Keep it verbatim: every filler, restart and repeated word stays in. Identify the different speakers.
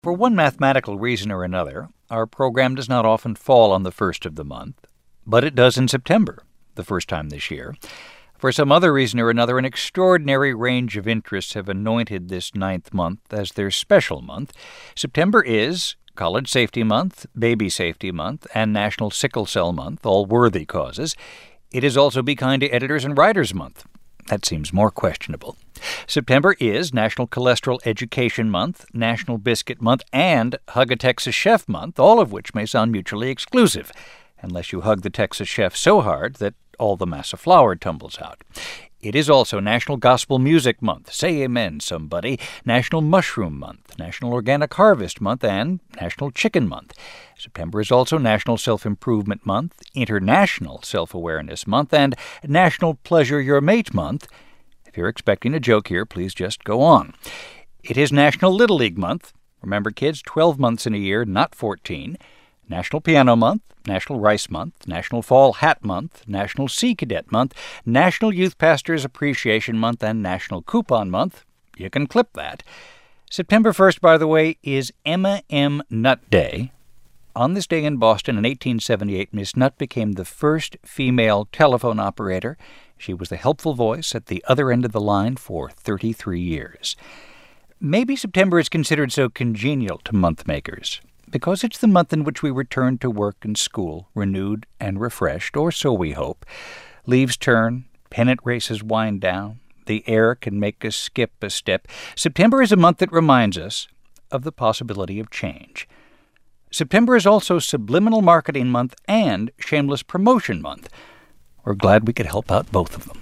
Speaker 1: For one mathematical reason or another, our program does not often fall on the first of the month, but it does in September, the first time this year. For some other reason or another, an extraordinary range of interests have anointed this ninth month as their special month. September is College Safety Month, Baby Safety Month, and National Sickle Cell Month, all worthy causes. It is also Be Kind to Editors and Writers Month. That seems more questionable. September is National Cholesterol Education Month, National Biscuit Month, and Hug a Texas Chef Month, all of which may sound mutually exclusive, unless you hug the Texas chef so hard that all the mass of flour tumbles out. It is also National Gospel Music Month, say amen, somebody, National Mushroom Month, National Organic Harvest Month, and National Chicken Month. September is also National Self-Improvement Month, International Self-Awareness Month, and National Pleasure Your Mate Month. If you're expecting a joke here, please just go on. It is National Little League Month. Remember, kids, twelve months in a year, not fourteen. National Piano Month, National Rice Month, National Fall Hat Month, National Sea Cadet Month, National Youth Pastors Appreciation Month, and National Coupon Month. You can clip that. September first, by the way, is Emma M. Nutt Day. On this day in Boston in eighteen seventy-eight, Miss Nutt became the first female telephone operator. She was the helpful voice at the other end of the line for thirty-three years. Maybe September is considered so congenial to month makers because it's the month in which we return to work and school, renewed and refreshed, or so we hope. Leaves turn, pennant races wind down, the air can make us skip a step. September is a month that reminds us of the possibility of change. September is also Subliminal Marketing Month and Shameless Promotion Month. We're glad we could help out both of them.